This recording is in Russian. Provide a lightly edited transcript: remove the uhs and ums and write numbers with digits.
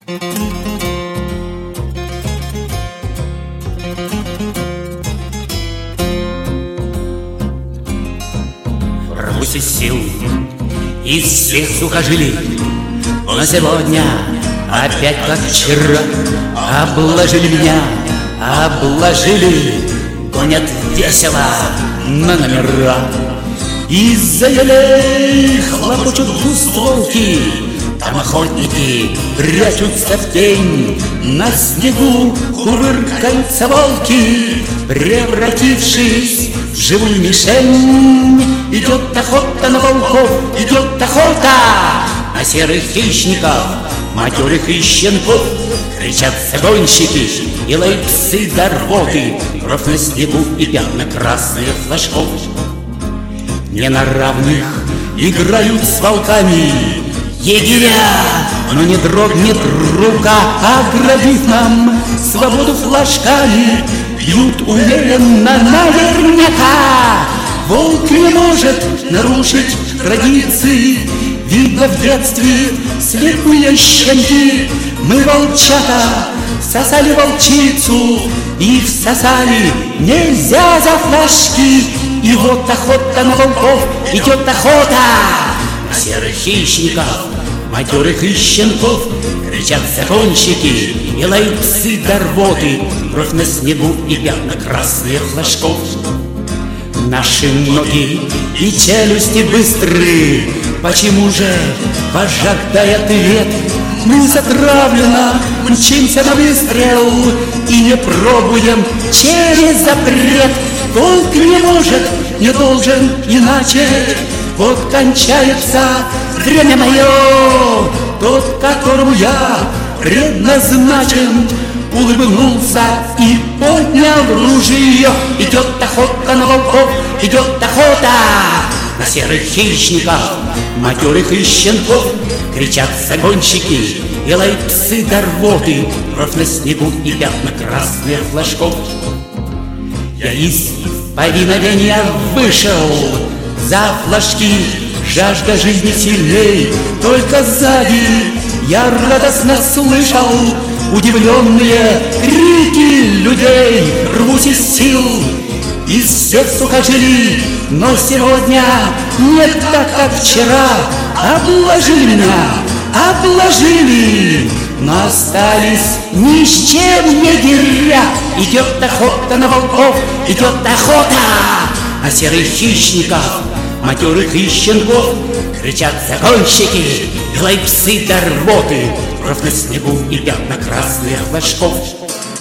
Рвусь из сил, из всех сухожилий, но сегодня опять как вчера обложили меня, обложили, гонят весело на номера. Из-за елей хлопочут двустволки, там охотники прячутся в тень, на снегу кувыркаются волки, превратившись в живую мишень. Идет охота на волков, идет охота на серых хищников, матерых и щенков. Кричат загонщики и лают псы до рвоты, кровь на снегу и пятна красных флажков. Не на равных играют с волками егеря, но не дрогнет рука, оградив нам свободу флажками. Бьют уверенно наверняка, волк не может нарушить традиции. Видно в детстве слепые щенки, мы, волчата, сосали волчицу и всосали нельзя за флажки. И вот охота на волков, идет охота на серых хищников, матерых и щенков. Кричат загонщики и лают псы до рвоты, кровь на снегу и пятна красных флажков. Наши ноги и челюсти быстры, почему же вожак дает ответ? Мы затравленно мчимся на выстрел и не пробуем через запрет. Волк не может, не должен иначе, вот кончается время мое. Тот, которому я предназначен, улыбнулся и поднял ружье. Идет охота на волков, идет охота на серых хищников, матерых и щенков. Кричат загонщики и лают псы до рвоты, кровь на снегу и пятна красных флажков. Я из повиновения вышел, за флажки жажда жизни сильней. Только сзади я радостно слышал удивленные крики людей. Рвусь из сил, из всех сухожилий, но сегодня не так, как вчера. Обложили меня, обложили, но остались ни с чем егеря. Идет охота на волков, идет охота на серых хищников, матерых и щенков. Кричат загонщики и лают псы до рвоты, кровь на снегу и пятна красных флажков.